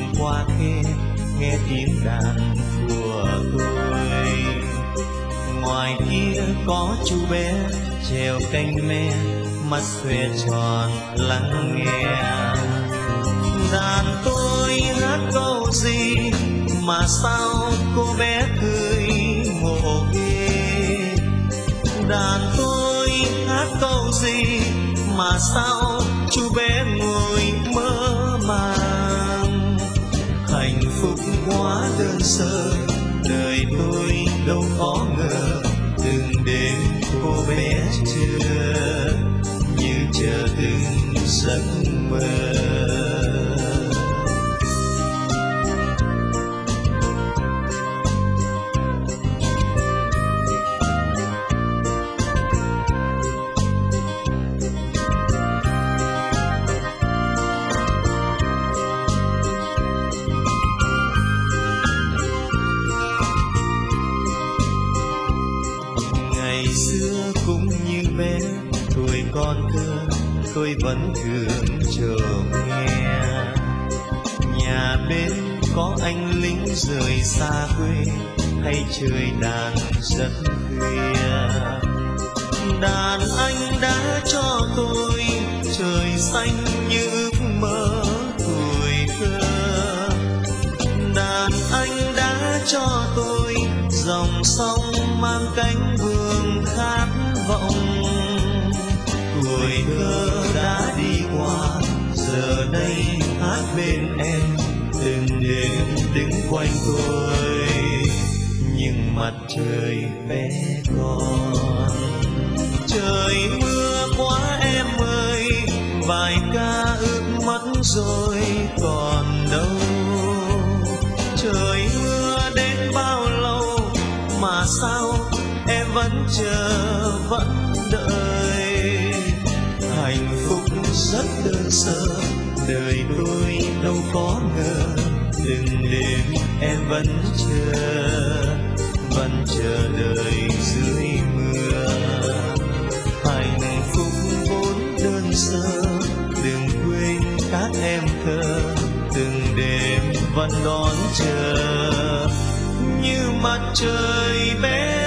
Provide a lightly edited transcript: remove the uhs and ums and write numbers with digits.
nhìn qua khe nghe tiếng đàn của tôi. Ngoài kia có chú bé trèo canh me, mắt xuề tròn lắng nghe. Đàn tôi hát câu gì mà sao cô bé cười ngộ ghê. Đàn tôi hát câu gì mà sao chú bé ngồi mơ màng. Hạnh phúc quá đơn sơ, đời tôi đâu có ngờ, từng đêm cô bé chờ như chờ từng giấc mơ. Ngày xưa cũng như bé, tuổi còn thơ tôi vẫn thường chờ nghe. Nhà bên có anh lính rời xa quê, hay chơi đàn rất khuya. Đàn anh đã cho tôi trời xanh như ước mơ tuổi thơ. Đàn anh đã cho tôi dòng sông mang cánh buồm khát vọng. Tuổi thơ đã đi qua, giờ đây hát bên em, từng đêm đứng quanh tôi, nhưng mặt trời bé con. Trời mưa quá em ơi, bài ca ướt mất rồi còn đâu. Trời mưa đến bao lâu mà sao em vẫn chờ vẫn đợi. Hạnh phúc rất đơn sơ, đời tôi đâu có ngờ, từng đêm em vẫn chờ đợi dưới mưa. Hạnh phúc vốn đơn sơ, đừng quên các em thơ, từng đêm vẫn đón chờ như mặt trời bé.